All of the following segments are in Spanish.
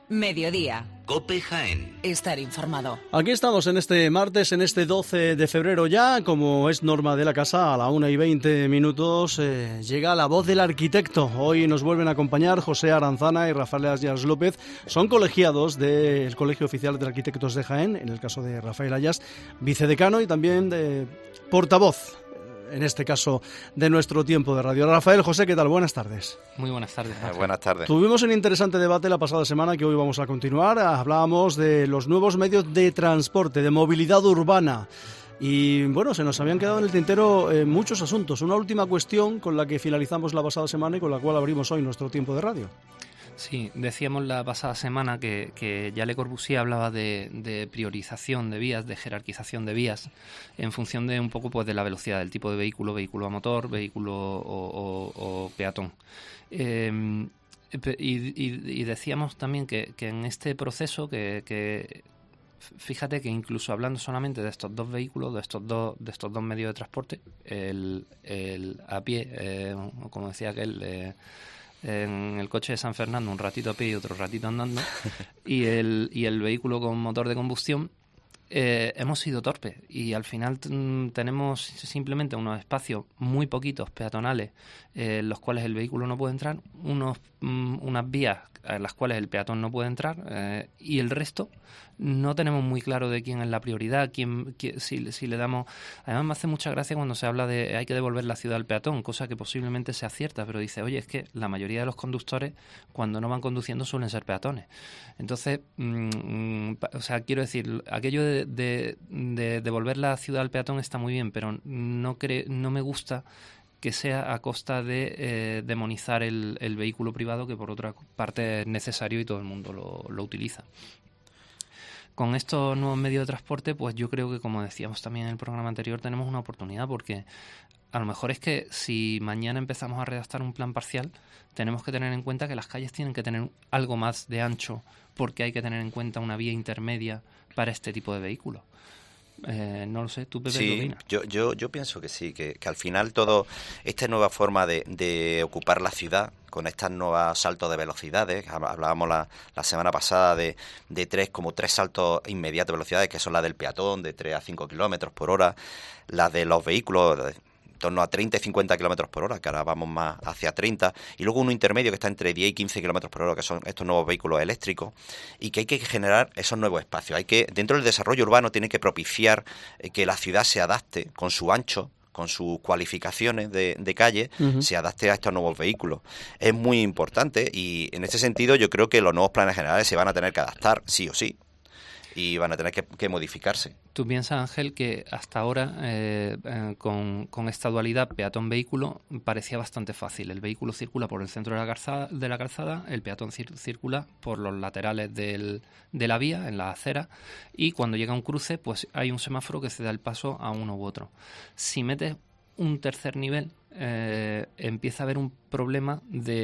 Mediodía. COPE Jaén. Estar informado. Aquí estamos en este martes, en este 12 de febrero ya, como es norma de la casa, a la 1:20 llega la voz del arquitecto. Hoy nos vuelven a acompañar José Aranzana y Rafael Ayas López. Son colegiados del Colegio Oficial de Arquitectos de Jaén, en el caso de Rafael Ayas, vicedecano y también de portavoz, en este caso, de nuestro tiempo de radio. Rafael, José, ¿qué tal? Buenas tardes. Muy buenas tardes. Buenas tardes. Tuvimos un interesante debate la pasada semana que hoy vamos a continuar. Hablábamos de los nuevos medios de transporte, de movilidad urbana. Y bueno, se nos habían quedado en el tintero muchos asuntos. Una última cuestión con la que finalizamos la pasada semana y con la cual abrimos hoy nuestro tiempo de radio. Sí, decíamos la pasada semana que ya Le Corbusier hablaba de priorización de vías, de jerarquización de vías, en función de un poco pues de la velocidad, del tipo de vehículo, vehículo a motor, vehículo o peatón. Y decíamos también que en este proceso que fíjate que incluso hablando solamente de estos dos vehículos, de estos dos medios de transporte, el a pie, como decía aquel, en el coche de San Fernando un ratito a pie y otro ratito andando, y el vehículo con motor de combustión, hemos sido torpes y al final tenemos simplemente unos espacios muy poquitos peatonales en los cuales el vehículo no puede entrar, unas vías en las cuales el peatón no puede entrar, y el resto no tenemos muy claro de quién es la prioridad, si le damos. Además me hace mucha gracia cuando se habla de hay que devolver la ciudad al peatón, cosa que posiblemente sea cierta, pero dice, oye, es que la mayoría de los conductores cuando no van conduciendo suelen ser peatones. Entonces, o sea, quiero decir, aquello de devolver la ciudad al peatón está muy bien, pero no me gusta que sea a costa de demonizar el vehículo privado, que por otra parte es necesario y todo el mundo lo utiliza. Con estos nuevos medios de transporte, pues yo creo que, como decíamos también en el programa anterior, tenemos una oportunidad, porque a lo mejor es que si mañana empezamos a redactar un plan parcial, tenemos que tener en cuenta que las calles tienen que tener algo más de ancho, porque hay que tener en cuenta una vía intermedia para este tipo de vehículos. No lo sé, ¿tú, Pepe, qué opinas? Yo pienso que sí, que al final todo esta nueva forma de ocupar la ciudad, con estos nuevos saltos de velocidades, hablábamos la semana pasada de tres saltos inmediatos de velocidades, que son las del peatón, de 3 a 5 kilómetros por hora, las de los vehículos en torno a 30 y 50 kilómetros por hora, que ahora vamos más hacia 30, y luego uno intermedio que está entre 10 y 15 kilómetros por hora, que son estos nuevos vehículos eléctricos, y que hay que generar esos nuevos espacios. Dentro del desarrollo urbano tiene que propiciar que la ciudad se adapte con su ancho, con sus cualificaciones de calle, se adapte a estos nuevos vehículos. Es muy importante, y en este sentido yo creo que los nuevos planes generales se van a tener que adaptar, sí o sí, y van a tener que modificarse. ¿Tú piensas, Ángel, que hasta ahora con esta dualidad peatón-vehículo parecía bastante fácil? El vehículo circula por el centro de la calzada, el peatón circula por los laterales de la vía, en la acera, y cuando llega a un cruce, pues hay un semáforo que se da el paso a uno u otro. Si metes un tercer nivel, empieza a haber un problema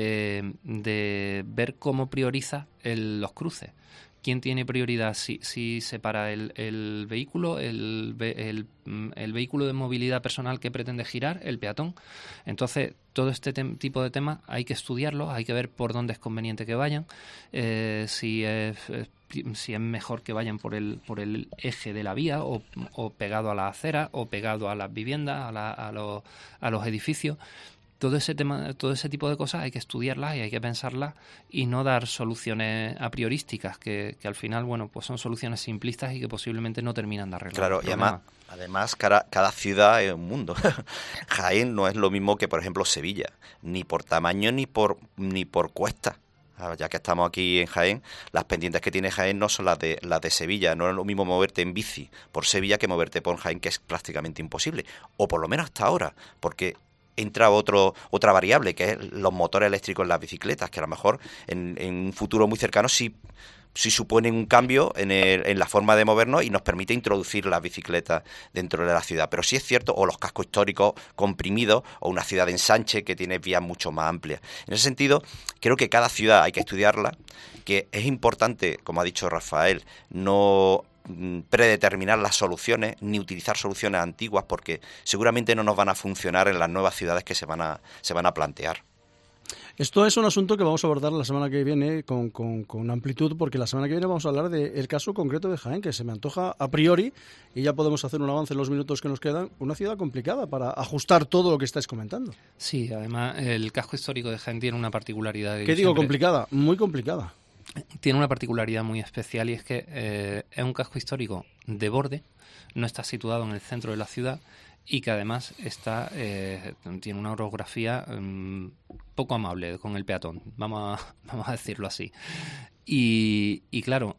de ver cómo prioriza los cruces. ¿Quién tiene prioridad? Si separa el vehículo, el vehículo de movilidad personal que pretende girar, el peatón. Entonces, todo este tipo de temas hay que estudiarlos, hay que ver por dónde es conveniente que vayan, si es mejor que vayan por el eje de la vía o pegado a la acera o pegado a las viviendas, a los edificios. Todo ese tipo de cosas hay que estudiarlas y hay que pensarlas y no dar soluciones a priorísticas que al final, bueno, pues son soluciones simplistas y que posiblemente no terminan de arreglar. Claro, y además cada ciudad es un mundo. Jaén no es lo mismo que, por ejemplo, Sevilla, ni por tamaño ni por cuesta. Ya que estamos aquí en Jaén, las pendientes que tiene Jaén no son las de Sevilla. No es lo mismo moverte en bici por Sevilla que moverte por Jaén, que es prácticamente imposible. O por lo menos hasta ahora, porque entra otra variable, que es los motores eléctricos en las bicicletas, que a lo mejor en un futuro muy cercano sí suponen un cambio en la forma de movernos y nos permite introducir las bicicletas dentro de la ciudad. Pero sí es cierto, o los cascos históricos comprimidos, o una ciudad de ensanche que tiene vías mucho más amplias. En ese sentido, creo que cada ciudad hay que estudiarla, que es importante, como ha dicho Rafael, no predeterminar las soluciones ni utilizar soluciones antiguas, porque seguramente no nos van a funcionar en las nuevas ciudades que se van a plantear. Esto es un asunto que vamos a abordar la semana que viene con amplitud, porque la semana que viene vamos a hablar del caso concreto de Jaén, que se me antoja a priori, y ya podemos hacer un avance en los minutos que nos quedan, una ciudad complicada para ajustar todo lo que estáis comentando. Sí, además el casco histórico de Jaén tiene una particularidad. ¿Qué digo complicada? Muy complicada. Tiene una particularidad muy especial, y es que es un casco histórico de borde, no está situado en el centro de la ciudad, y que además tiene una orografía poco amable con el peatón, vamos a decirlo así. Y claro,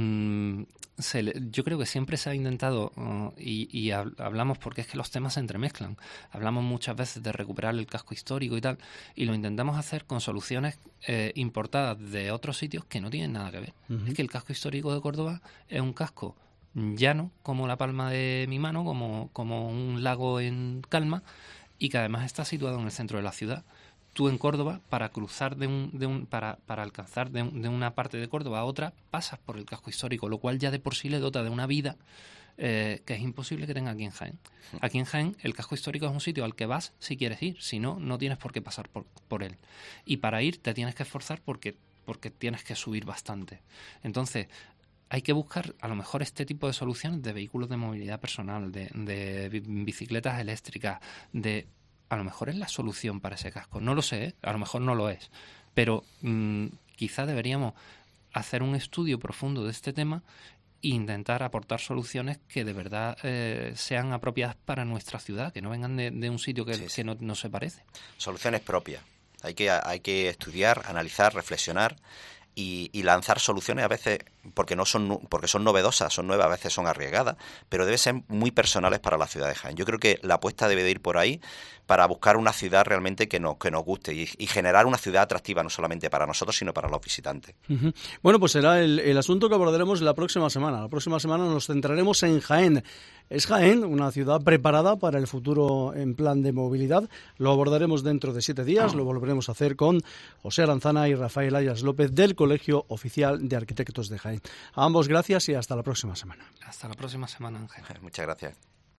yo creo que siempre se ha intentado, y hablamos porque es que los temas se entremezclan, hablamos muchas veces de recuperar el casco histórico y tal, y lo intentamos hacer con soluciones importadas de otros sitios que no tienen nada que ver. Es que el casco histórico de Córdoba es un casco llano como la palma de mi mano, como un lago en calma, y que además está situado en el centro de la ciudad. Tú en Córdoba, para cruzar para alcanzar de una parte de Córdoba a otra, pasas por el casco histórico, lo cual ya de por sí le dota de una vida que es imposible que tenga aquí en Jaén. Aquí en Jaén el casco histórico es un sitio al que vas si quieres ir, si no, no tienes por qué pasar por él. Y para ir te tienes que esforzar porque tienes que subir bastante. Entonces, hay que buscar a lo mejor este tipo de soluciones de vehículos de movilidad personal, de bicicletas eléctricas, a lo mejor es la solución para ese casco. No lo sé, a lo mejor no lo es, pero quizá deberíamos hacer un estudio profundo de este tema e intentar aportar soluciones que de verdad sean apropiadas para nuestra ciudad, que no vengan de un sitio que no se parece. Soluciones propias. Hay que estudiar, analizar, reflexionar y lanzar soluciones a veces porque son novedosas, son nuevas, a veces son arriesgadas, pero deben ser muy personales para la ciudad de Jaén. Yo creo que la apuesta debe de ir por ahí para buscar una ciudad realmente que nos guste y generar una ciudad atractiva no solamente para nosotros, sino para los visitantes. Bueno, pues será el asunto que abordaremos la próxima semana. La próxima semana nos centraremos en Jaén. ¿Es Jaén una ciudad preparada para el futuro en plan de movilidad? Lo abordaremos dentro de 7 días, lo volveremos a hacer con José Aranzana y Rafael Ayas López del Colegio Oficial de Arquitectos de Jaén. A ambos gracias y hasta la próxima semana. Hasta la próxima semana, Ángel. Muchas gracias.